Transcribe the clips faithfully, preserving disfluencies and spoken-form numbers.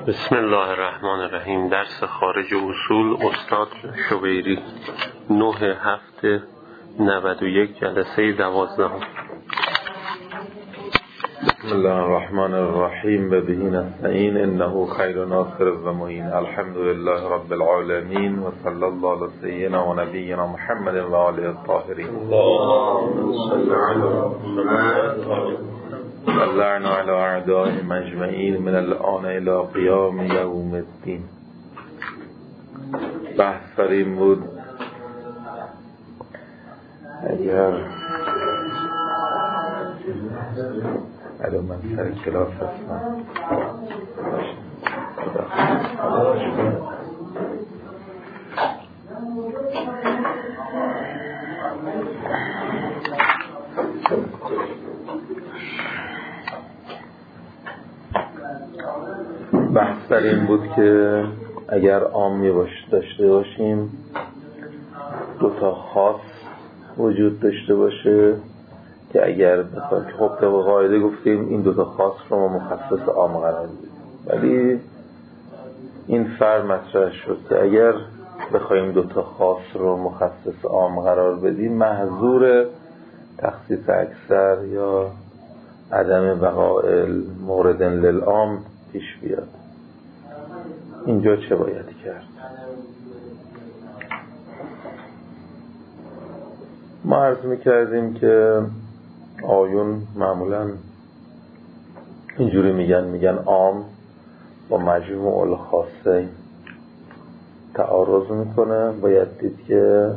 بسم الله الرحمن الرحیم. درس خارج اصول استاد شبیری، نه هفته نود و یک، جلسه دوازدهم. بسم الله الرحمن الرحیم و بهی نستعین انه خیر ناصر و معین. الحمد لله رب العالمین و صلی الله علی سیدنا و نبینا محمد و آله الطاهرین. اللهم صل علی محمد ولعنا على اعدائهم اجمعین من الآن الى قیام یوم الدین. بحث بر این بود اگر الان من سر کلاس هستم بحث بر این بود که اگر عامی باش داشته باشیم دو تا خاص وجود داشته باشه که اگر مثلا که خب طبق قاعده گفتیم این دو تا خاص رو ما مخصص عام قرار بدیم، ولی این فرق مطرح شد که اگر بخوایم دو تا خاص رو مخصص عام قرار بدیم محظور تخصیص اکثر یا عدم بقاء مورد للعام پیش بیاد. اینجا چه باید کرد؟ ما عرض میکردیم که آیون معمولا اینجوری میگن میگن عام با مجموع الخاصه تعارض میکنه. باید دید که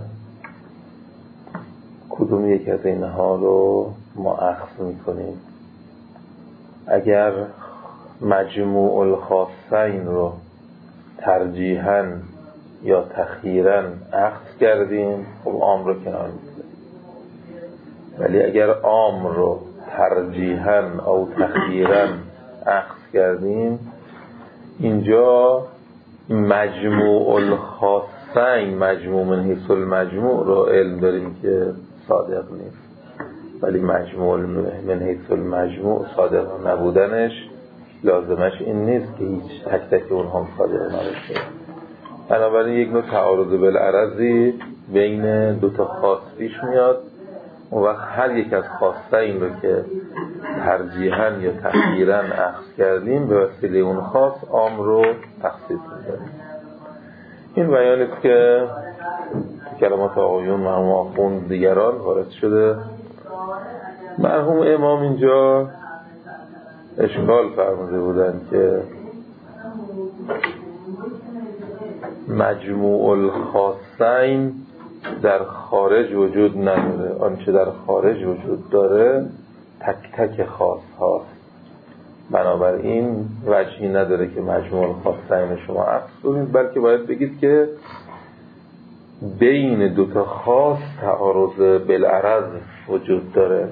کدوم یک از اینها رو ما اخذ میکنیم. اگر مجموع الخاصین رو ترجیحاً یا تخییراً اخذ کردیم خب عام رو کنار می‌گذاریم، ولی اگر عام رو ترجیحاً او تخییراً اخذ کردیم اینجا مجموع الخاصین مجموع من حیث المجموع رو علم داریم که صادق نیست، ولی مجموع من حیث المجموع صادق نبودنش لازمش این نیست که هیچ تک تک اونها هم صادق نباشه. بنابراین یک نوع تعارض بالعرضی بین دو تا خاص پیش میاد. اون وقت هر یک از خاصه این رو که ترجیحاً یا تخییراً اخذ کردیم به وسیله اون خاص عام رو تخصیص می‌دیم. این بیانی است که کلمات آقایون مرحوم آخوند دیگران وارد شده. مرحوم امام اینجا اشکال فرموده بودن که مجموع الخاصین در خارج وجود نداره، آنچه در خارج وجود داره تک تک خاص هاست. بنابراین وجهی نداره که مجموع الخاصین شما اخذ کنید، بلکه باید بگید که بین دو تا خاص تعارض بالعرض وجود داره.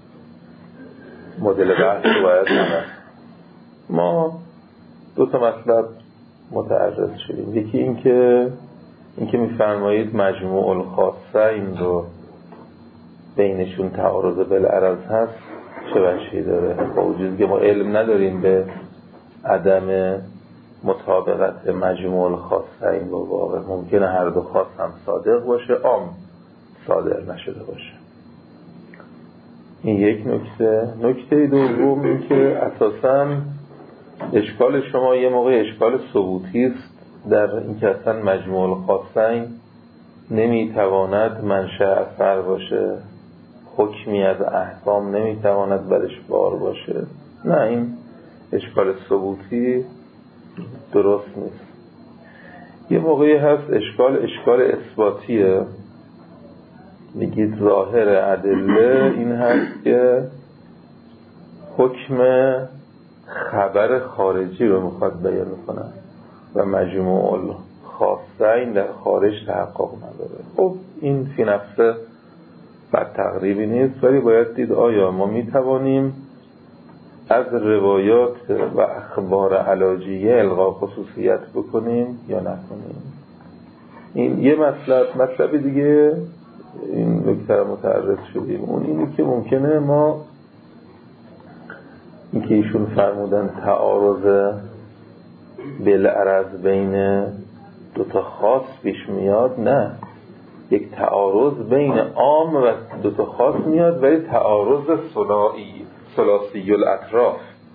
مدل بحث رو باید نمید. ما دو تا مطلب متعرض شدیم. یکی این که این که میفرمایید مجموع الخاصین رو بینشون تعارض بالعرض هست چه وجهی داره؟ با وجود که ما علم نداریم به عدم مطابقت مجموع الخاصین با واقع، ممکنه هر دو خاص هم صادق باشه عام صادق نشده باشه. این یک نکته. نکته دوم این که اساساً اشکال شما یه موقع اشکال ثبوتی است در این که اصلا مجموع الخاصین نمیتواند منشأ اثر باشه، حکمی از احکام نمیتواند برش بار باشه. نه، این اشکال ثبوتی درست نیست. یه موقعی هست اشکال اشکال اثباتیه. میگید ظاهر ادله این هست که حکم خبر خارجی رو میخواد بیان کنه و مجموع الخاصین در خارج تحقق نداره. خب این فی نفسه بد تقریبی نیست، ولی باید دید آیا ما میتوانیم از روایات و اخبار علاجیه الغا خصوصیت بکنیم یا نکنیم. این یه مطلب. مطلب دیگه این نکته متعرض شدیم، اون اینی که ممکنه ما این که ایشون فرمودن تعارض بالعرض بین دوتا خاص پیش میاد، نه، یک تعارض بین عام و دوتا خاص میاد، ولی تعارض ثنایی ثلاثی الاطراف،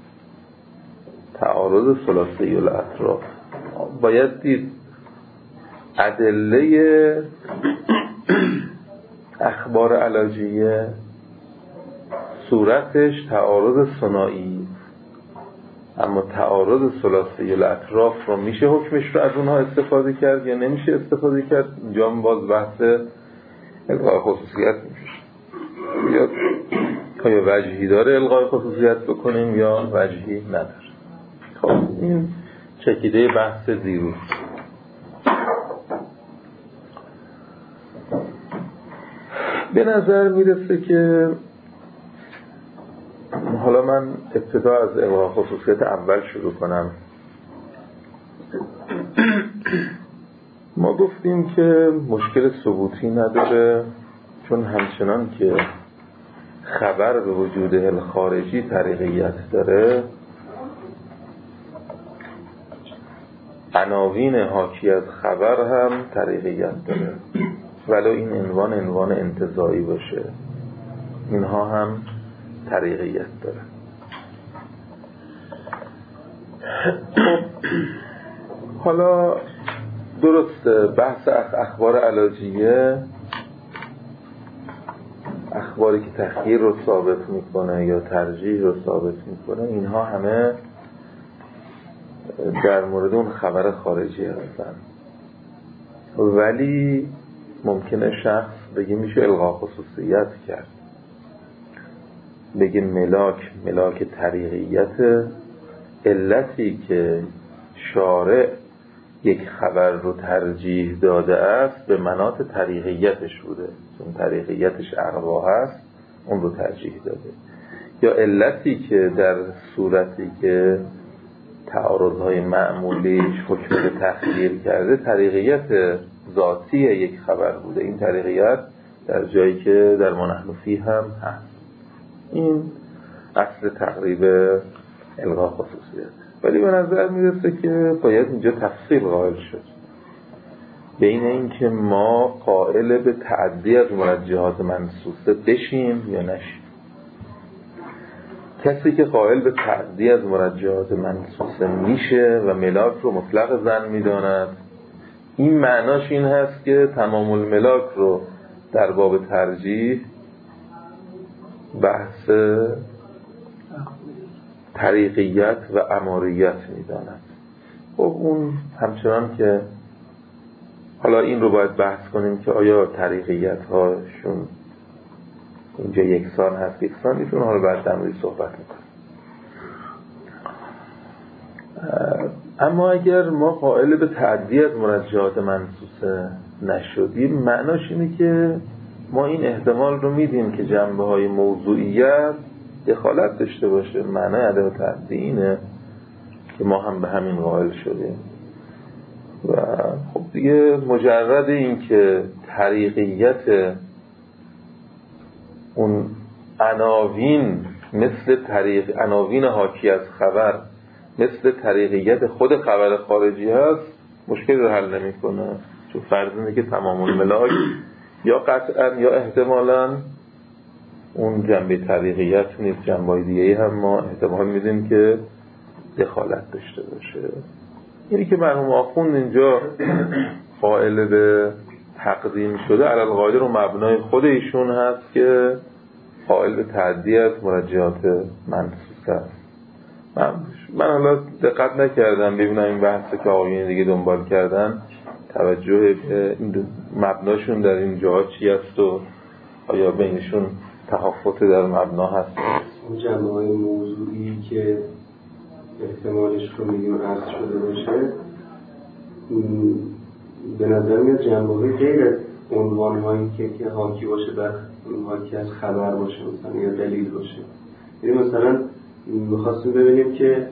تعارض ثلاثی الاطراف. باید دید ادله اخبار علاجیه صورتش تعارض ثنایی، اما تعارض ثلاثی الاطراف رو میشه حکمش رو از اونها استفاده کرد یا نمیشه استفاده کرد؟ اینجا هم باز بحث الغای خصوصیت میشه، یا آیا وجهی داره الغای خصوصیت بکنیم یا وجهی نداره. خب این چکیده بحث دیروز. به نظر میرسه که حالا من ابتدا از الغای خصوصیت اول شروع کنم. ما گفتیم که مشکل ثبوتی نداره، چون همچنان که خبر به وجود الخارجی طریقیت داره، عناوین حاکی از خبر هم طریقیت داره، ولو این عنوان عنوان انتزاعی باشه، اینها هم طریقیت داره. حالا درسته بحث اخبار علاجیه، اخباری که تخییر رو ثابت میکنه یا ترجیح رو ثابت میکنه، اینها همه در مورد اون خبر خارجی هستن، ولی ممکنه شخص بگه میشه الغا خصوصیت کرد، بگه ملاک ملاک طریقیت، علتی که شارع یک خبر رو ترجیح داده است به مناط طریقیتش بوده، چون طریقیتش اروا هست اون رو ترجیح داده، یا علتی که در صورتی که تعارضهای معمولیش حکم به تخییر کرده طریقیت ذاتی یک خبر بوده، این طریقیت در جایی که در ما نحن فیه هم هست. این اصل تقریب الغا خصوصیت. ولی به نظر میرسه که باید اینجا تفصیل قائل شد بین این که ما قائل به تعدی از مرجحات منصوصه بشیم یا نشیم. کسی که قائل به تعدی از مرجحات منصوصه میشه و ملاک رو مطلق زن میداند، این معناش این هست که تمام الملاک رو در باب ترجیح بحث طریقیت و اماریت میداند. خب اون همچنان که حالا این رو باید بحث کنیم که آیا طریقیت هاشون اینجا یکسان هست یکسان نیستون، حالا بعد در موردش صحبت میکنیم. اما اگر ما قائل به تعدی از مرجحات منصوصه نشدیم، معناش اینه که ما این احتمال رو میدیم که جنبه های موضوعیت دخالت داشته باشه. معنای عدم تعدی اینه که ما هم به همین قائل شدیم و خب دیگه مجرد این که طریقیت اون عناوین مثل طریق عناوین حاکی از خبر مثل طریقیت خود خبر خارجی هست، مشکل رو حل نمی کنه، چون فرض اینه که تمام الملاک یا قطعا یا احتمالاً اون جنبه طریقیت نیست، جنبه دیگه‌ای هم ما احتمال میدیم که دخالت داشته باشه. اینی که مرحوم آخوند اینجا قائل به تقدیم شده علی القاعده رو مبنای خود ایشون هست که قائل به تعدی از مرجحات منصوصه است. من, من حالا دقت نکردم ببینم این بحثی که آقایون دیگه دنبال کردن توجه به این مبناشون در این جاها چی است و آیا بینشون تحفظ در مبنا هست. اون جنبه های موضوعی که احتمالش رو میگیم عرض شده باشه، به نظر میاد جنبه های غیر عنوان هایی که, که حاکی باشه بر حاکی از خبر باشه مثلا یا دلیل باشه. یعنی مثلا میخواستیم ببینیم که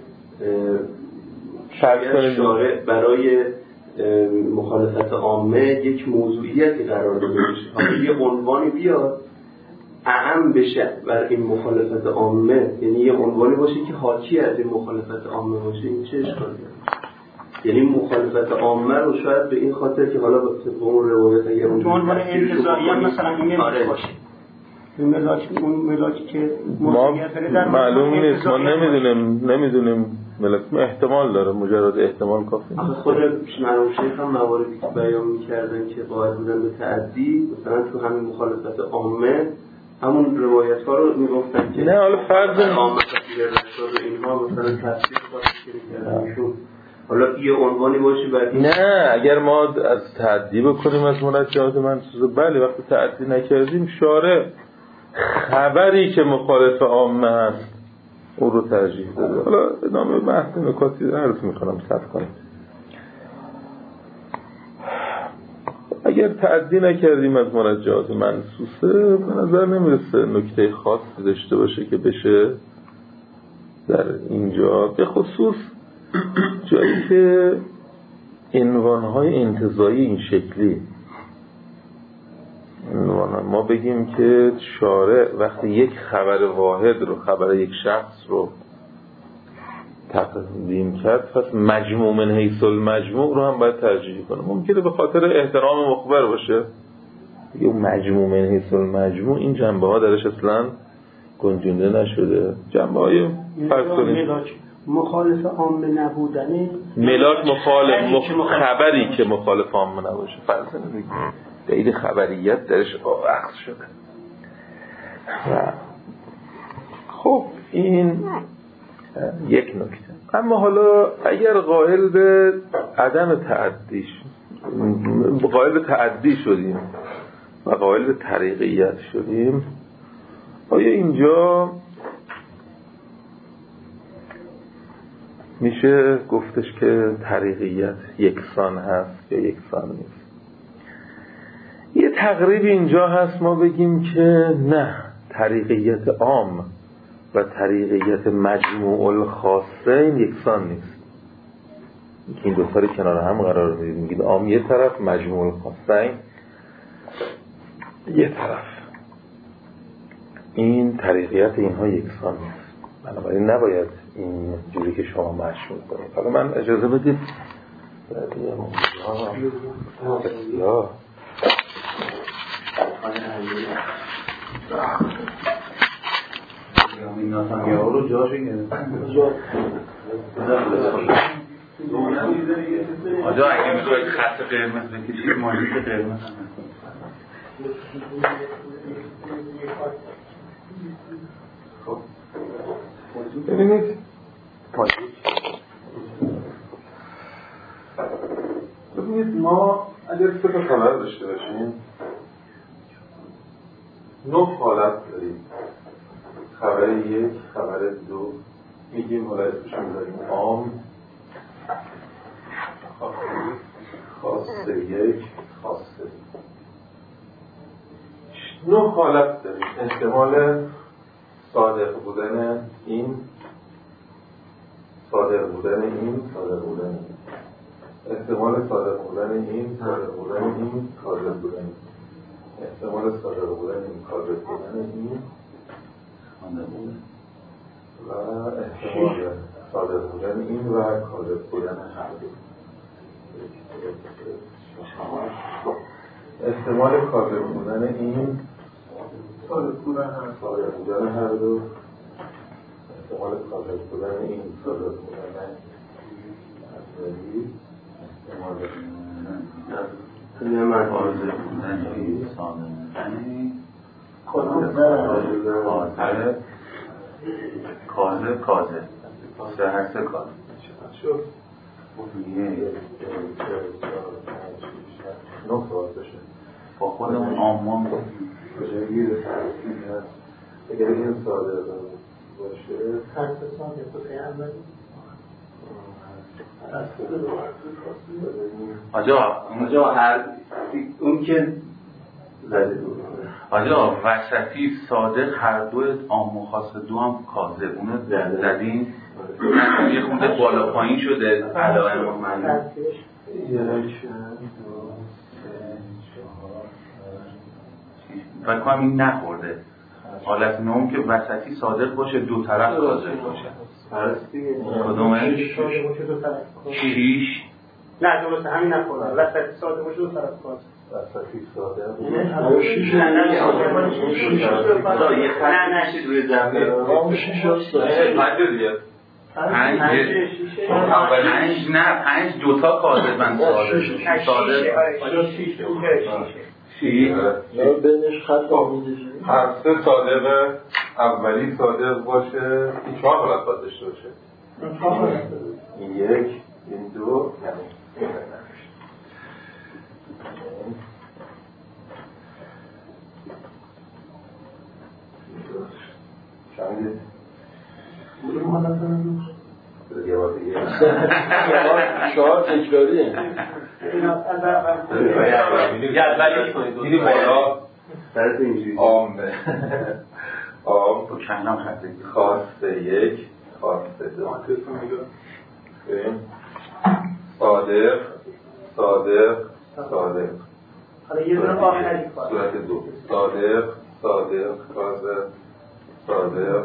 شارع برای مخالفت عامه یک موضوعیتی قرار داده باشه، یه عنوانی بیاد اعم بشه بر این مخالفت عامه، یعنی یه عنوانی باشه که حاکی از این مخالفت عامه باشه. این چه اشکالی داره؟ یعنی مخالفت عامه رو شاید به این خاطر که حالا طبق اون روایت اگر اون عنوان انتزاعی هم مثلا این آره. باشه این ملاک اون ملاکی که ما معلوم نیست، ما نمیدونیم نمیدونیم ملاک احتمال داره، مجرد احتمال کافی نیست. خود مرحوم شیخ هم مواردی که بیان می‌کردن که قائل بودن به تعدی مثلا تو همین مخالفت عامه همون روایت ها رو میگفتن که نه حالا فرض عامه تفسیر رسول اینها مثلا تفسیر خاصی کردن حالا یه عنوانی باشه بعد نه اگر ما از تعدی بکنیم از منجمات منصوصه بله، وقتی تعدی نکردیم شارع خبری که مخالف عامه هست اون رو ترجیح داده. حالا ادامه بحث نکاتی عرض میکنم صبر کنید. اگر تعدی نکردیم از مرجعات منصوصه به نظر نمیرسه نکته خاصی داشته باشه که بشه در اینجا به خصوص جایی که عنوانهای انتزاعی این شکلی عنوان ما بگیم که شارع وقتی یک خبر واحد رو خبر یک شخص رو تقدیم کرد پس مجموع من حیث المجموع رو هم باید ترجیح کنه. ممکنه به خاطر احترام مخبر باشه دیگه اون مجموع من حیث المجموع این جنبه ها درش اصلا گنجونده نشده. جنبه های فرض کنید مخالف عامه نبودن ملاک مخالف مخ... خبری که مخالف عامه نباشه فرض کنید دلیل خبریت درش آخذ شده. و خب این یک نکته. اما حالا اگر قائل به عدم تعدی قائل به تعدی شدیم و قائل به طریقیت شدیم آیا اینجا میشه گفتش که طریقیت یکسان هست یا یکسان نیست؟ یه تقریب اینجا هست ما بگیم که نه، طریقیت عام و طریقیت مجموع الخاصین یکسان نیست. این دو تا رو کنار هم قرار میدید، میگید عام یه طرف، مجموع الخاصین یه طرف. این طریقیت اینها یکسان نیست، بنابراین نباید این جوری که شما مشهور کنید. حالا من اجازه بدید بسیار این ناسنگه ها رو جاشو گرفتن آجا اگه میخواید خط قرمز بکشید مالیت قرمز خب ببینید ببینید ما اگر سه تا خبر داشته باشیم نه حالت داریم. خبر یک، خبر دو، میگیم حالا اسمشون داریم عام، خاصه یک، خاصه نه حالت داریم. احتمال صادق بودن این، صادق بودن این، صادق بودن این، احتمال صادق بودن این، صادق بودن این، کاذب بودن این، احتمال صادق بودن این، کاذب بودن این و احتمال صادق بودن این و کاذب بودن هر دو. احتمال کاذب بودن این، صادق بودن هر صادق بودن هر دو، احتمال کاذب بودن این، صادق بودن احتمالی، احتمال نمت کاذب بودن این، صادق بودن این، کاذب کاذب کاذب سه هر سه کاذب شد یه با خودمون آمان بجایی اگر این صادق باشه حرف صادق و پیغمبری آجا اونجا هر اون که آجا وسطی صادق هر دو عام و خاص دو هم کاذب اونو زدین یه خونده بالا پایین شده علائم معنی فکر کنم این نخورده حالت نوم که وسطی صادق باشه دو طرف کاذب باشه پرستی کدومه؟ شیش نه درسته همین نخورد وسط ساده باشه دو طرف کاز وسطی ساده نه شیشه نه نه نه نه چیز روی زمین آم شیشه ساده پنج پنج نه پنج دوتا کاذب من ساده ساده شیشه چی؟ بینش خط آمیزشی هر سه صادق اولی صادق باشه این چهار حالت باید داشته باشه این یک این دو چندید؟ بودم حالت دارم دیگه بار دیگه چهار تکراریه جدولی کنید دیدی بالا طرف اینجوری آمه آم با کنم خطه خواسته یک خواسته دو صادق صادق صادق حالا یه دونه آخری کار صورت دو صادق صادق کاذب صادق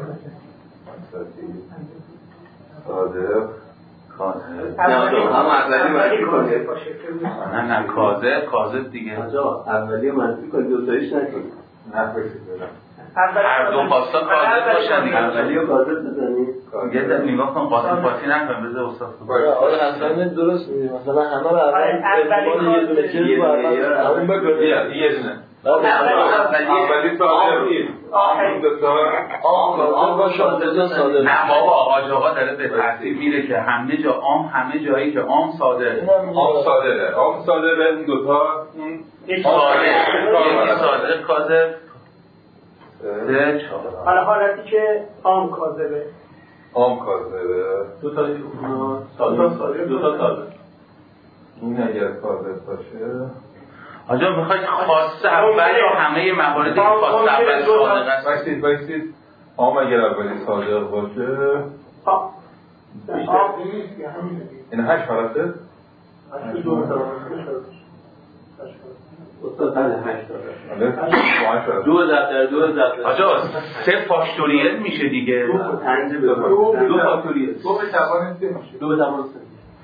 صادق کاذب هم اولی منفی کنید نه نه کاذب کاذب دیگه آجا اولی منفی کنید دوتاییش نکنید نفرشید هر دو خواستا کاذب باشن دیگه اولی رو کاذب بزنید یه در نگاه کن قاطی پاتی نکن بذار استاد آره اصلا درست میگه مثلا همه رو اول یه دونه چیز رو اول اون بگو یه دونه اولی صادق آم دوتا آم آم باشه دوتا ساده نه بابا آج آقا داره به ترتیب میره که همه جا آم همه جایی که آم صادق آم صادقه آم صادقه این دوتا این صادق یکی صادق کاذب سه چهار حالا حالتی که آم کاذبه آم کاذبه دو تا ساده دو تا ساده این اگر کاذب باشه آجا میخواید خاصه اول یا همه موارد این خاصه اول صادق است بایستید بایستید آم اگر اولی صادق باشه آم این هشت حالته؟ استاد هر هشت داره دو ضرب در دو ضرب آجا سه فاکتوریل میشه دیگه دو پنج به دو فاکتوریل دو به توان سه میشه دو به توان سه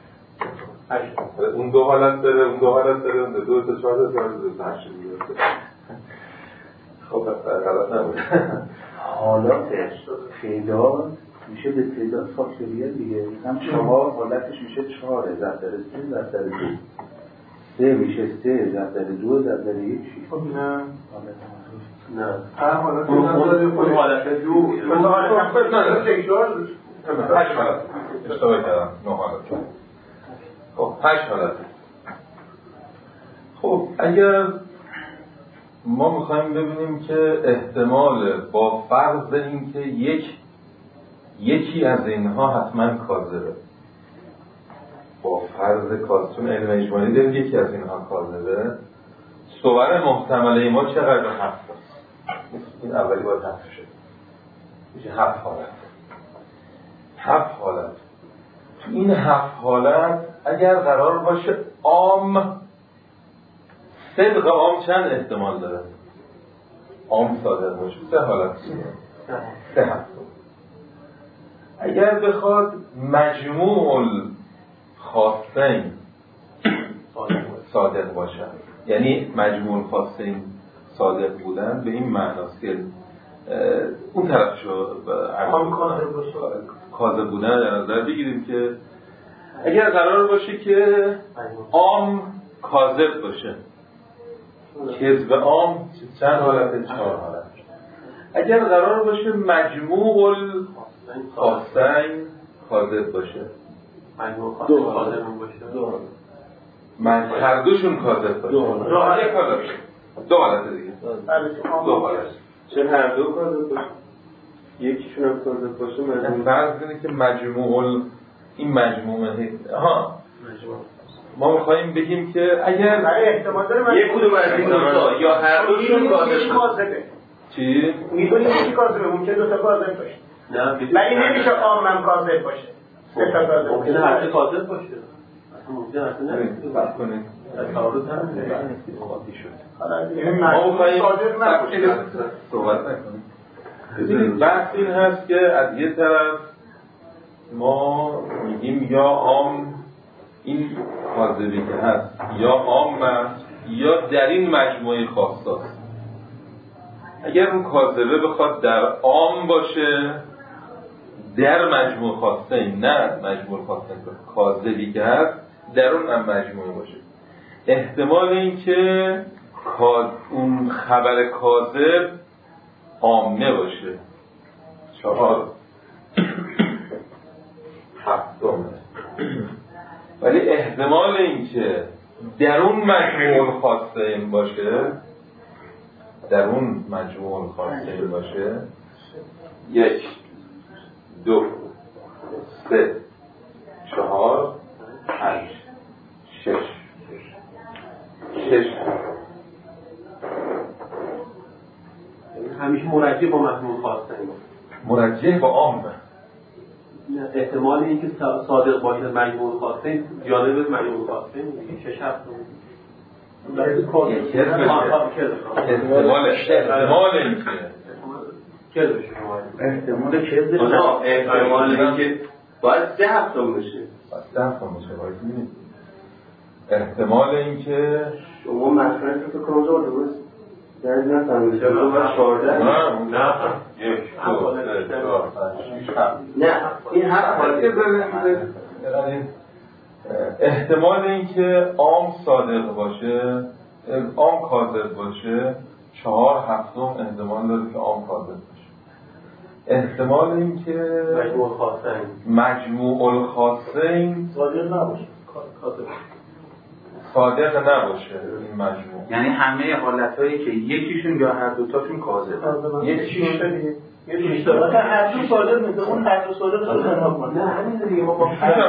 اون دو حالت داره اون دو حالت داره اون دو تا چهار تا دو تا هشت دیگه خب غلط نبود حالات تعداد میشه به تعداد فاکتوریل دیگه هم چهار حالتش میشه چهاره ضرب در سه ضرب در دو سه میشه سه ضرب در دو ضرب در یک شیش نه نه هر حالت اون حالت دو اون حالت نه تکرار هشت حالت اشتباه کردم نه حالت خب هشت حالت خب اگر ما میخوایم ببینیم که احتمال با فرض این که یک یکی از اینها حتما کاذبه با فرض کاذب چون علم اجمالی داریم یکی از اینها کاذبه صور محتمله ما چقدر هفت است این اولی باید هفت شد میشه هفت حالت هفت حالت تو این هفت حالت اگر قرار باشه عام صدق عام چند احتمال داره عام صادق باشه سه حالت سه هفت اگر بخواد مجموع خاصین صادق باشه یعنی مجموع خاصین صادق بودن به این معناست که اون طرفشو کاذب بودن در نظر بگیریم که اگر قرار باشه که عام کاذب باشه کذب عام چند حالت؟ چهار حالت. اگر قرار باشه مجموع خاصین کاذب باشه دو حالت باشه من هر دوشون کاذب باشه دو حالت باشه دو حالت دیگه دو حالت چه هر دو کاذب باشه یکیشون هم کاذب باشه مجموع فرض اینه که مجموع این مجموعه ها ما میخواییم بگیم که اگر احتمال داره یک کدوم از این دو تا یا هر دوشون کاذبه چی؟ میدونی یکی کاذبه ممکنه دو تا کاذب باشه ولی نمیشه عامم کاذب باشه سه تا کاذب ممکنه هر سه کاذب باشه ممکنه اصلا نمیشه بحث کنیم تعارض هم خاطی شد ما میخواییم صحبت نکنیم ببینید بحث این هست که از یه طرف ما میگیم یا عام این کاذبی که هست یا عام است یا در این مجموعه خاصاست. اگر اون کاذبه بخواد در عام باشه در مجموعه خاصه، نه مجموعه خاصه کاذبی که هست در اون هم مجموعه باشه، احتمال این که اون خبر کاذب عامه باشه چهار هفتم، ولی احتمال این که در اون مجموع خاصه این باشه در اون مجموع خاصه این باشه یک دو سه چهار پنج شش شش همیشه مرجع با مجموع خاصه این مرجع با عامه. احتمال اینکه صادق باشه مجموع خاصه جانب مجموع خاصه میگه شش هفت احتمال احتمال اینکه کذب احتمال کذب احتمال اینکه باید سه هفتم بشه باید سه هفتم بشه باید ببینید احتمال اینکه شما مفرد رو کنم زور درست درد نفهمید شما باید چهارده نه نه یک دو سه چهار پنج شش هفت نه این هفت حالی احتمال اینکه عام صادق باشه عام کاذب باشه چهار هفتم احتمال داره که عام کاذب باشه. احتمال اینکه مجموع خاصه مجموع الخاصین صادق نباشه کاذب صادق نباشه این مجموع، یعنی همه حالتایی که یکیشون یا هر دوتاشون کاذبه. یکیشون یه اشتراک هر دو صادق میده اون هر دو صادق رو خراب کنه. نه همین دیگه ما با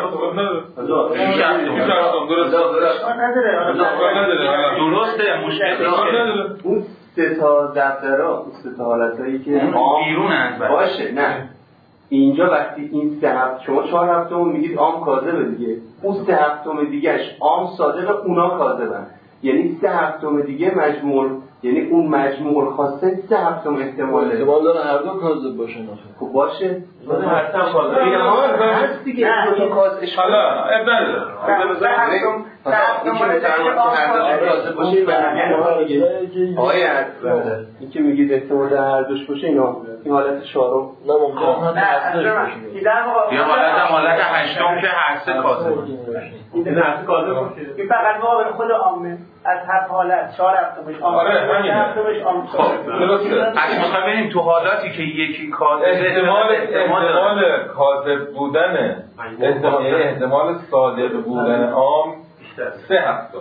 درسته مشکل اون سه تا دفترها اون سه تا حالتایی که بیرون از باشه نه اینجا وقتی این سه هفت شما چهار هفتم میگید عام کاذبه دیگه اون سه هفتم دیگهش عام صادق اونا کاذبن یعنی سه هفتم دیگه مجموع یعنی اون مجموع خاصه سه هفتم احتماله احتمال داره هر دو کاذب باشه نه خب باشه من هر سه کاذب این ها هست دیگه دو تا کاذب حالا اب نداره سه هفتم سه هفتم کاذب باشه آقای اکبر این که میگید احتمال هر دوش باشه اینا این حالت چهارم نه ممکنه یا حالت حالت هشتم که هر سه کاذب این هر سه کاذب باشه این فقط مقابل خود عامه از هر حالت چهار هفتمش عامه آره هفتمش عامه درسته. اگه میخوایم ببینیم تو حالاتی که یکی کاذبه احتمال احتمال کاذب بودن احتمال احتمال صادق بودن عام سه هفتم.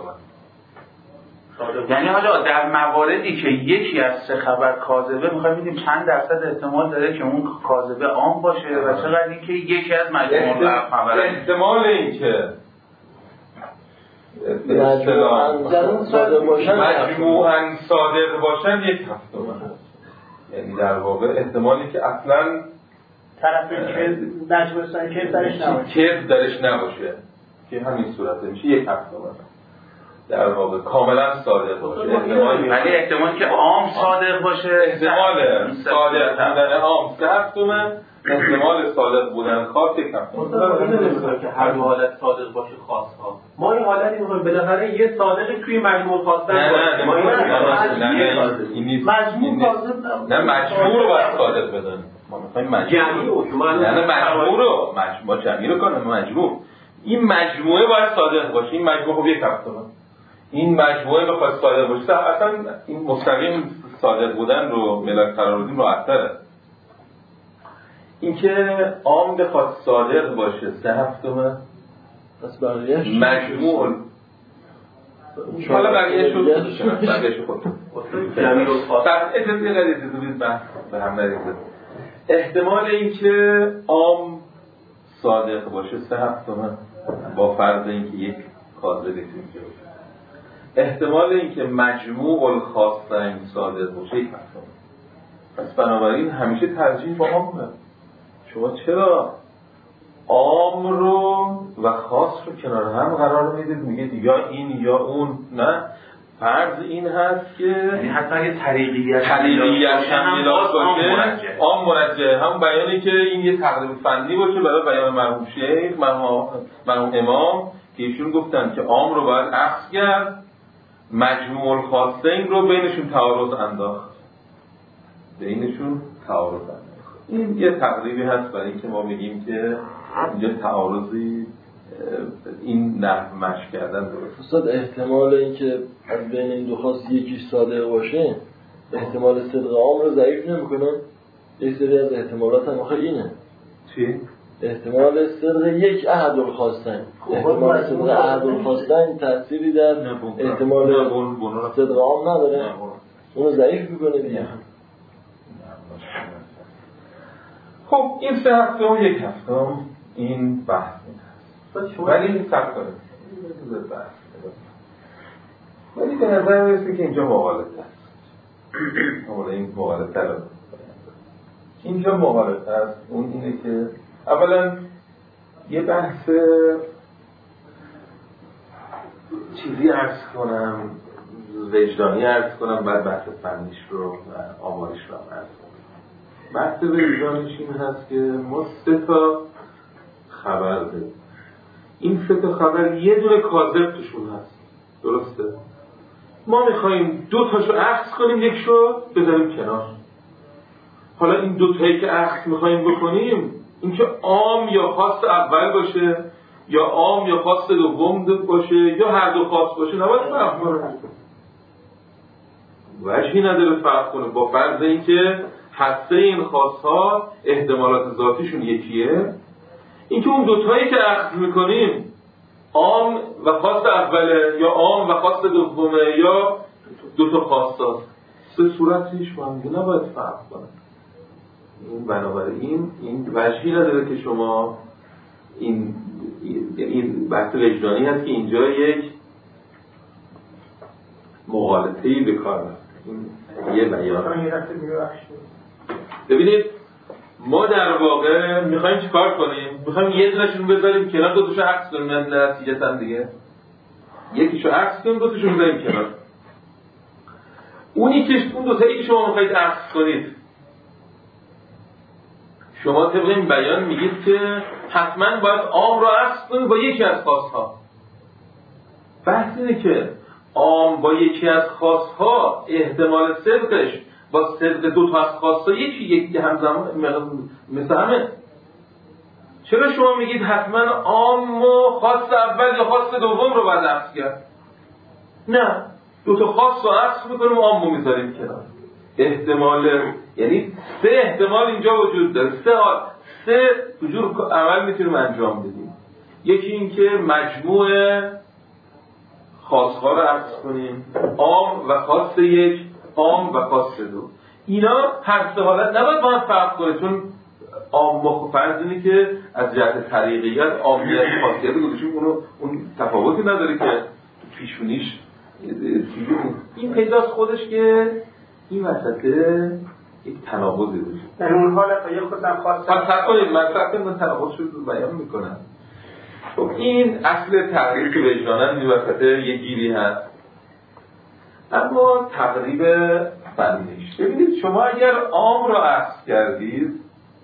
یعنی حالا در مواردی که یکی از سه خبر کاذبه میخوایم ببینیم چند درصد احتمال داره که اون کاذبه عام باشه و چقدر اینکه یکی از مجموع خبر احتمال اینکه مجموعاً صادق باشن یک هفتم، یعنی در واقع احتمالی که اصلاً طرف که نجمستان که درش نباشه که درش نباشه که همین صورته میشه یک هفتم در واقع کاملا صادق باشه. ولی احتمالی که عام صادق باشه احتمال صادق بودن عام سه هفتمه، احتمال صادق بودن خاص یک هفتم. نمی‌دونم که هر حالت صادق باشه خاص ها ما این حالتی می‌خوایم بالاخره یه صادقی توی مجموع خاصه نه نه ما این نیست مجموع کاذب نه مجموع رو باید صادق بدن ما می‌خوایم مجموع نه نه مجموع رو مجموع جمعی رو کنیم مجموع این مجموعه باید صادق باشه. این مجموع خب یک هفتمه این مجموعه بخواد صادق باشه اصلا این مستقیم صادق بودن رو ملاک قرار بدیم راحت‌تره. اینکه عام بخواد صادق باشه سه هفتمه پس بقیه‌اش مجموع حالا بقیه‌اش رو بقیه‌اش رو خود جمعی رو خاص اجازه یه قضیه ببینید بحث به هم نریزه. احتمال اینکه عام صادق باشه سه هفتمه با فرض اینکه یک کاذب اینجا باشه. احتمال اینکه مجموع الخاصین صادق باشه یک هفتمه. پس بنابراین همیشه ترجیح با عامه. شما چرا عام رو و خاص رو کنار هم قرار میدید میگید یا این یا اون؟ نه، فرض این هست که یعنی حتی اگه طریقیت طریقیت هم ملاک باشه عام مرجع هم بیانی که این یه تقریب فنی باشه برای بیان مرحوم شیخ مرحوم امام که ایشون گفتن که عام رو باید عکس کرد، مجموع الخاصین رو بینشون تعارض انداخت بینشون تعارض انداخت. این یه تقریبی هست برای اینکه ما میگیم که اینجا تعارضی این نحو مشق کردن درست. استاد احتمال اینکه از بین این دو خاص یکیش صادق باشه احتمال صدق عام رو ضعیف نمی‌کنه؟ یک سری از احتمالات هم آخه اینه. چی؟ احتمال صدق یک احد الخاصین، احتمال صدق احد الخاصین تأثیری در احتمال صدق عام نداره، اونو ضعیف میکنه دیگه. خب این سه هفته و یک هفته این بحث می‌هست، ولی این سب کنه ولی به نظر میرسه که اینجا مغالطه است. حالا این مغالطه رو اینجا مغالطه است. اون اینه که اولا یه بحث چیزی عرض کنم، وجدانی عرض کنم، بعد بحث فنیش رو و آمارش رو عرض کنم. بحث وجدانیش این هست که ما سه تا خبر داریم. این سه تا خبر یه دونه کاذب توشون هست، درسته؟ ما میخواییم دو تاشو عکس کنیم، یکشو بذاریم کنار. حالا این دو تایی که عکس میخواییم بکنیم، اینکه عام یا خاص اول باشه یا عام یا خاص دوم باشه یا هر دو خاص باشه، نباید فرق کنه. وجهی نداره فرق کنه با فرض اینکه هسته این خاص‌ها احتمالات ذاتیشون یکیه. اینکه اون دو تایی که عکس میکنیم عام و خاص اوله یا عام و خاص دومه یا دو تا خاص‌ها، سه صورتش با هم نباید فرق کنه. این بنابراین این وجهی نداره که شما این این بحث وجدانی هست که اینجا یک مغالطه‌ای به کار رفته. این یه بیان. ببینید ما در واقع میخوایم چیکار کنیم؟ میخوایم یه دونشون بذاریم کنار، دو تاشو عکس کنیم نتیجتاً دیگه. یکیشو عکس کنیم، دو تاشو بذاریم کنار. اونی که اون دو تایی که شما میخواید عکس کنید، شما طبق این بیان میگید که حتما باید عام رو عکس کنید با یکی از خاص‌ها. بحث اینه که عام با یکی از خاص‌ها احتمال صدقش با صدق دو تا از خاص‌ها یکی یکی همزمان مثل همه. چرا شما میگید حتما عام و خاص اول یا خاص دوم رو باید عکس کرد؟ نه، دو تا خاص رو عکس میکنیم و عام رو میذاریم کنار. احتمال، یعنی سه احتمال اینجا وجود داره، سه سه جور عمل میتونیم انجام بدیم. یکی این که مجموع خاص‌ها رو عکس کنیم، عام و خاص یک، عام و خاص دو. اینا هر سه حالت نباید با هم فرق کنه، چون عام فرض اینه که از جهت طریقیت عامیت خاصیت گذاشتیم، اونو اون تفاوتی نداره که پیشونیش این پیداست خودش که این وسطه یک تناقضی باشه. در اون حالت یک خودم خاص فرق کنید مطلب من تناقض رو بیان میکنم. خب این اصل تقریب که وجدانن این وسطه یک گیری هست. اما تقریب فنیش، ببینید شما اگر عام را عکس کردید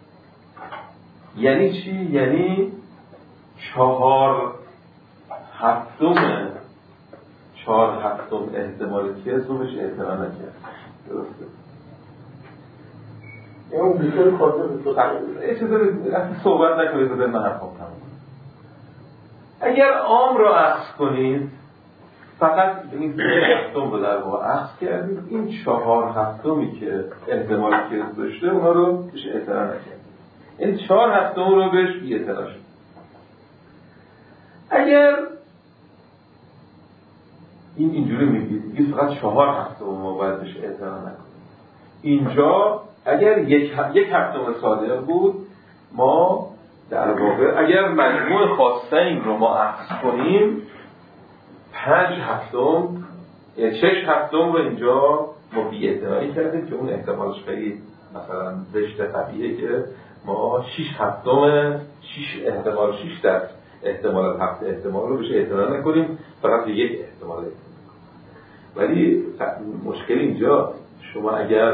یعنی چی؟ یعنی چهار هفتم چهار هفتم احتمال که اسمش اعتنا نکرد، درسته؟ اون بیشتر کارده یه چیز اصلا صحبت نکنید بده من حرفم تمام. اگر عام را عکس کنید فقط این سه هفتم رو در واقع عکس کردید، این چهار هفتمی که احتمال که داشته اونا رو بهش اعتنا نکرد، این چهار هفتم رو بهش بی اعتنا شد. اگر این اینجوری میگید میگید فقط چهار هفتم ما باید بهش اعتنا نکنیم، اینجا اگر یک یک هفتم صادق بود ما در واقع اگر مجموع خاصین رو ما عکس کنیم پنج هفتم شش هفتم رو اینجا ما بی اعتنایی کردیم که اون احتمالش خیلی مثلا زشت قویه که ما شش هفتم شش احتمال شش در احتمال هفت احتمال رو بهش اعتنا نکنیم، فقط به یک احتمال اعتنا کنیم. ولی مشکل اینجا شما اگر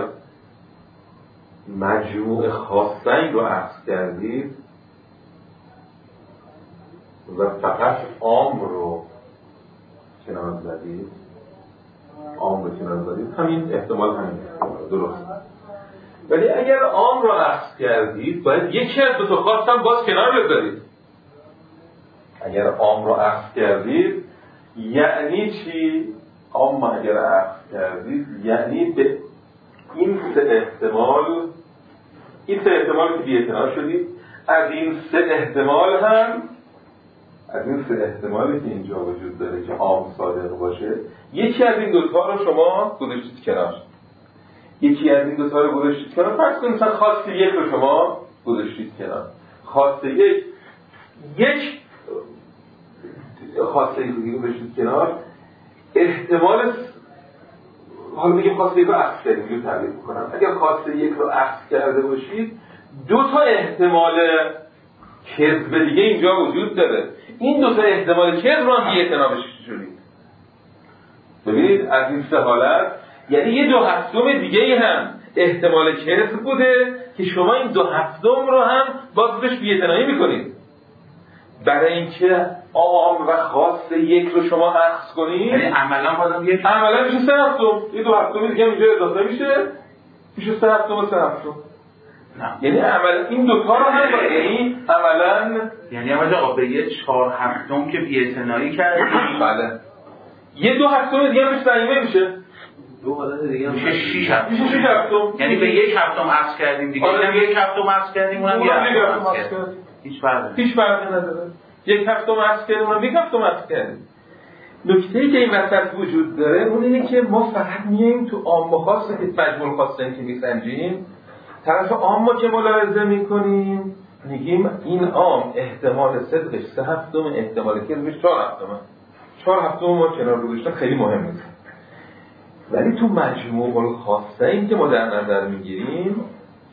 مجموع خاصین رو عکس کردید و فقط عام رو کنار زدید، عام رو کنار زدید، همین احتمال همین احتمال درست. ولی اگر عام رو عکس کردید باید یکی از دو تا خاص هم باز کنار بذارید. اگر عام رو عکس کردید یعنی چی؟ عام اگر عکس کردید یعنی به این سه احتمال، این سه احتمال که بی‌اعتنا شدید، از این سه احتمال هم از این سه احتمالی که اینجا وجود داره که عام صادق باشه، یکی از این دوتا رو شما گذاشتید کنار. یکی از این دوتا رو گذاشتید کنار. فرض کنید مثلا خواست یک رو شما گذاشتید کنار. خواست یک یک خواست یک رو گذاشتید کنار. احتمال حالا میگیم خواست یک رو عکس کردید، میگم تعریف میکنم. اگر خواست یک رو عکس کرده باشید، دو تا احتمال کذب دیگه اینجا وجود داره. این دو تا احتمال کذب رو هم بی‌اعتنا شدید. ببینید از این سه حالت یعنی یه دو هفتم دیگه هم احتمال کذب بوده که شما این دو هفتم رو هم باز بهش بی‌اعتنایی میکنید. برای اینکه عام و خاص یک رو شما عکس کنید، یعنی عملا بازم یک عملا میشه سه هفتم. یه دو هفتم دیگه اینجا اضافه میشه، میشه سه هفتم و سه هفتم. یعنی عملا این دو تا رو هم باید، یعنی عملا یعنی آقا به یه چهار هفتم که بی‌اعتنایی کردیم، بله یه دو هفتم دیگه هم ضمیمه میشه، دو حالت دیگه میشه شش هفتم. میشه شش هفتم. یعنی به یک هفتم عکس کردیم دیگه، اینم یک هفتم عکس کردیم، اونم یک هفتم عکس کردیم. هیچ فرقی هیچ فرقی نداره. یک هفتم عکس کردیم، اونم یک هفتم عکس کردیم. نکته‌ای که این وسط وجود داره اون اینه که ما فقط میایم تو عام و خاص که مجموع خاصن که میسنجیم، طرف عام ما که ملاحظه میکنیم میگیم این عام احتمال صدقش سه هفتم، احتمال کذبش چهار هفتم. چهار هفتم ما کنار گذاشتن خیلی مهم نیست. ولی تو مجموع الخاصه این که ما در نظر میگیریم،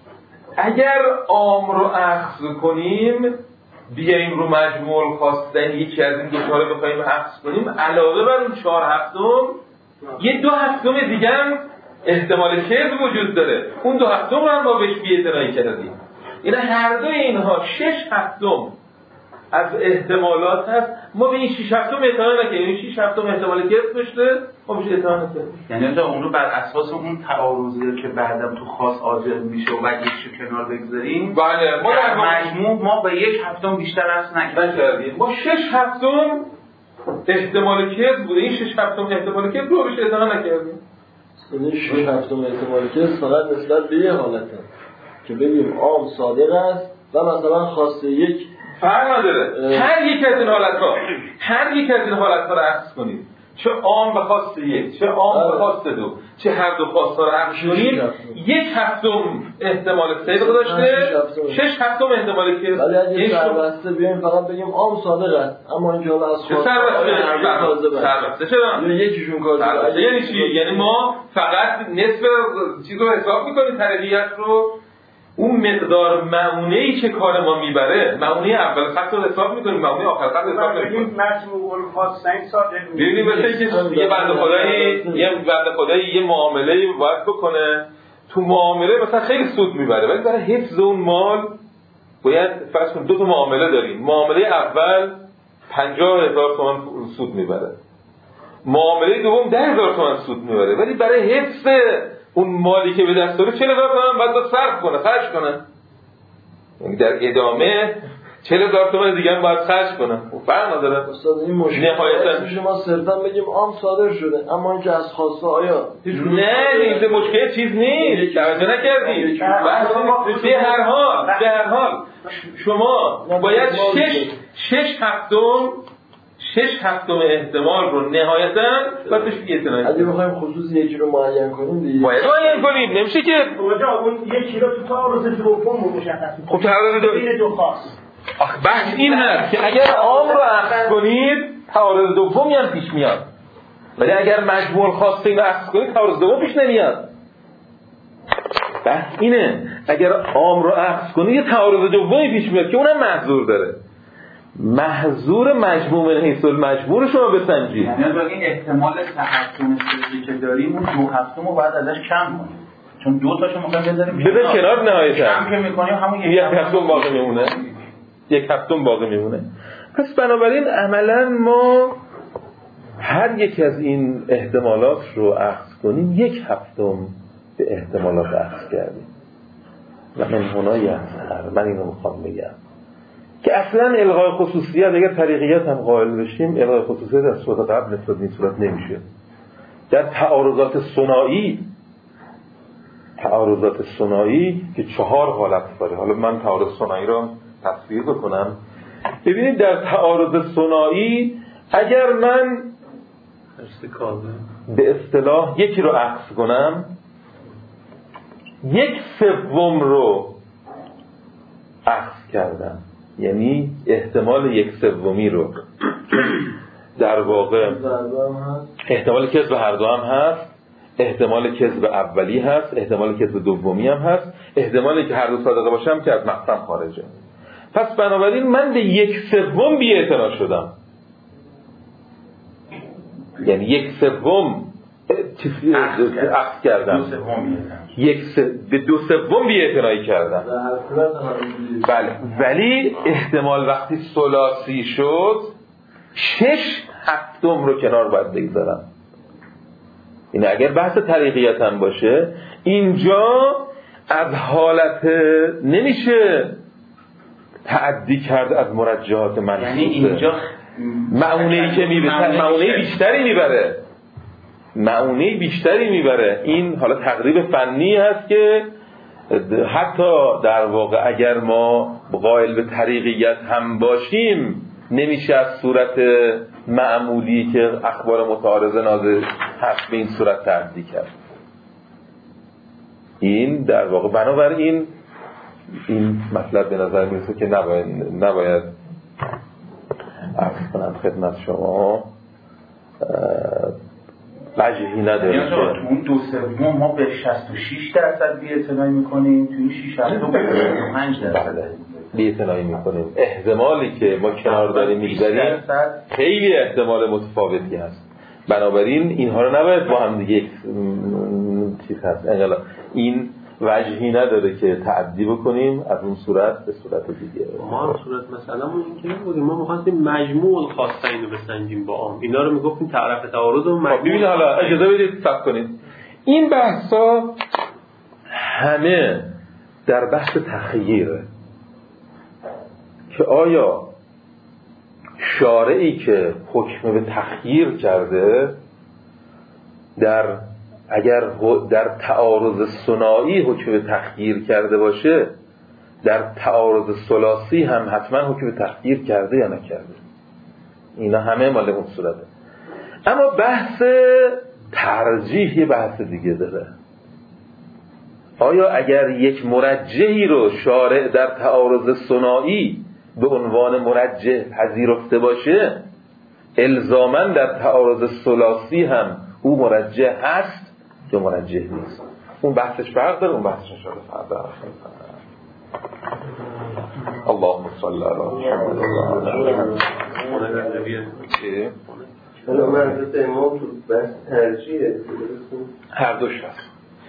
اگر عام رو اخذ کنیم بیاییم رو مجموع الخاصه یکی از این دو تا رو بخوایم اخذ کنیم، علاوه بر اون چهار هفتم یه دو هفتم دیگه هم احتمال کذب وجود داره. اون دو هفتم رو هم ما بهش بی‌اعتنایی کردیم. اینا هر دو اینها شش هفتم از احتمالات هست. ما به این شش هفتم اعتنا نکنیم. این شش هفتم احتمال کذب داشته، ما بهش اعتنا نکنیم. یعنی اونجا اون رو بر اساس اون تعارضی که بعدم تو خاص عاجل میشه و یکیشو کنار بگذاریم، بله ما در مجموع ما به یک هفتم بیشتر از نکردیم. ما شش هفتم احتمال کذب بوده، این شش هفتم احتمال کذب رو بهش اعتنا نکردیم. این شش هفتم احتمال کذب فقط نسبت به یه حالته که بگیم عام صادق است و مثلا خاص یک فرق نداره. هر یک از این حالت‌ها هر یک از این حالت‌ها رو عکس کنید، چه عام به خاص یک، چه عام به خاص دو، چه هر دو خواست‌ها رو عکس کنید، یک هفتم احتمال صدق داشته، شش هفتم احتمال کذب. ولی اگه سربسته بیایم فقط بگیم عام صادق است، اما اینجا از خاص سربسته سربسته چرا؟ یکیشون کاذب. یعنی چی؟ یعنی ما فقط نصف چیز رو حساب می‌کنیم، طرفیت رو، اون مقدار معونه‌ای که کار ما میبره، معونه اول خط رو حساب میکنیم، معونه آخر خط حساب نمی‌کنیم. مجموع الخاصین صادق ببینید مثلا که یه بنده خدایی یه بنده خدایی یه معامله‌ای باید بکنه، تو معامله مثلا خیلی سود میبره، ولی برای حفظ اون مال باید فرض کنید دو تا معامله داریم. معامله اول پنجاه هزار تومان سود میبره، معامله دوم ده هزار تومان سود میبره، ولی برای حفظ اون مالی که به دست داره چهل هزار تومان باید با صرف کنه، خرج کنه. یعنی در ادامه چهل هزار تومان دیگه هم باید خرج کنه. فرق نداره. استاد این مشکل نهایتا شما صرفا بگیم عام صادر شده، اما اینکه از خواسته آیا نه این مشکل چیز نیست. توجه نکردید. به هر حال به هر حال شما باید شش شش هفتم شش هفتم احتمال رو نهایتاً باید بهش بی‌اعتنایی اگه بخوایم خصوص یکی رو معین کنیم دیگه باید معین کنیم. نمیشه که اونجا اون یکی رو تو تعارض دوم مشخص خب تعارض بین دو خاص. آخه بحث این هست که اگر عام رو اخذ کنید تعارض دومی هم پیش میاد، ولی اگر مجموع خاصین رو اخذ کنید تعارض دوم پیش نمیاد. بحث اینه اگر عام رو اخذ کنید یه تعارض دومی پیش میاد که اونم محظور داره. محظور مجموع من حیث المجموع رو شما بسنجید. یعنی این احتمال تحکم سری که داریم اون دو هفتم رو باید ازش کم کنیم، چون دو تاشو می‌خوایم بذاریم بذار کنار نهایتا کم که می‌کنیم همون یک هفتم باقی میمونه. یک هفتم باقی میمونه. پس بنابراین عملا ما هر یک از این احتمالات رو اخذ کنیم یک هفتم به احتمالات اخذ کردیم و من هنایی هر من اینو میخوام بگم که اصلا الغای خصوصیت اگر طریقیت هم قائل بشیم الغای خصوصیت از صورت قبل نسبت این صورت نمیشه. در تعارضات ثنایی تعارضات ثنایی که چهار حالت داره، حالا من تعارض ثنایی رو تصویر بکنم. ببینید در تعارض ثنایی اگر من به اصطلاح یکی رو عکس کنم یک سوم رو عکس کردم، یعنی احتمال یک سومی رو در واقع احتمال کذب هر دو هم هست، احتمال کذب اولی هست، احتمال کذب دومی هم هست، احتمالی که هر دو صادقه باشم که از مقسم خارجه. پس بنابراین من به یک سوم بی‌اعتنا شدم، یعنی یک سوم عکس کردم، یک س... به دو سوم بی‌اعتنایی کردم. بله، ولی احتمال وقتی ثلاثی شد شش هفتم رو کنار باید بگذارم. این اگر بحث طریقیت هم باشه اینجا از حالت نمیشه تعدی کرد از مرجحات منصوصه، یعنی اینجا معونه‌ای که میبره معونه بیشتری میبره معونه بیشتری میبره این حالا تقریب فنی هست که حتی در واقع اگر ما قائل به طریقیت هم باشیم نمیشه از صورت معمولی که اخبار متعارضه نازل هست به این صورت تعدی کرد. این در واقع بنابراین این مطلب به نظر میرسه که نباید نباید عرض کنم خدمت شما وجهی نداره یعنی تو اون دو سوم ما به شصت و شش درصد بی‌اعتنایی میکنیم، تو این شش هفتم به شصت و پنج درصد بی‌اعتنایی میکنیم. احتمالی که ما کنار داریم میگذاریم خیلی احتمال متفاوتی هست، بنابراین اینها رو نباید با هم دیگه چیز هست انقلاب این وجهی نداره که تعدی بکنیم از اون صورت به صورت دیگه. ما صورت مثلا ما این که بودیم ما می‌خواستیم مجموع الخاصین رو بسنجیم با عام، اینا رو میگفتیم تعرف تعارض و مجموع. ببینید حالا اجازه بدید صبر کنید، این بحثا همه در بحث تخییره که آیا شارعی که حکم به تخییر کرده در اگر در تعارض ثنایی حکم به تخییر کرده باشه در تعارض ثلاثی هم حتما حکم به تخییر کرده یا نکرده. اینا همه مال اون صورته. اما بحث ترجیح یه بحث دیگه داره. آیا اگر یک مرجحی رو شارع در تعارض ثنایی به عنوان مرجح پذیرفته باشه الزاماً در تعارض ثلاثی هم او مرجح هست یا مرجح نیست؟ اون بحثش فرق داره، اون بحثش انشاءالله فرق داره. اللهم صل علی محمد. حالا منظورت امام تو بحث ترجیحه هر دوش هست.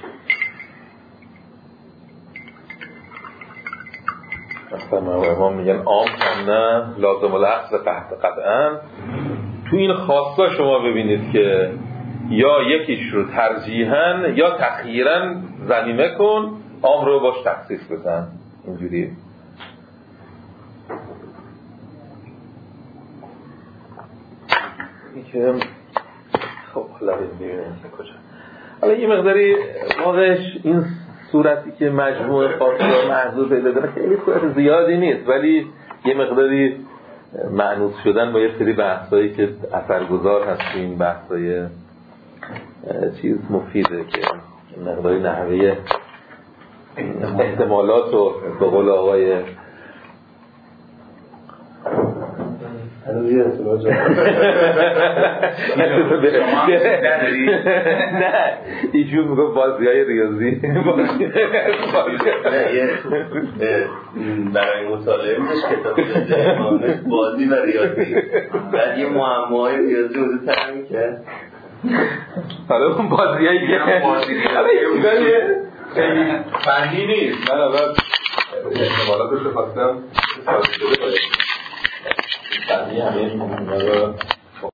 مثلا امام میگن عام هم نه لازم الاخذ قطعا. تو این خاصا شما ببینید که یا یکیش رو ترجیحاً یا تخییراً ضمیمه کن، عام رو باش تخصیص بزن. اینجوری این که خب حالا ببینیم کجا. حالا یه مقداری واقعش این صورتی که مجموع خاصا محضور پیدا داره خیلی صورت زیادی نیست، ولی یه مقداری معنوس شدن با یه سری بحثایی که اثرگذار هست تو این بحثای چیز مفیده که مقداری نحوه احتمالات و به قول آقای نه ایشون میگه بازی های ریاضی برای مطالعه میشه کتاب شده بازی و ریاضی بعد یه معماهای ریاضی بوده تر میکرد. حالا اون بازی هایی که فنی نیست، من اول احتمالاتش رو خواستم سازی شده باید یعنی همه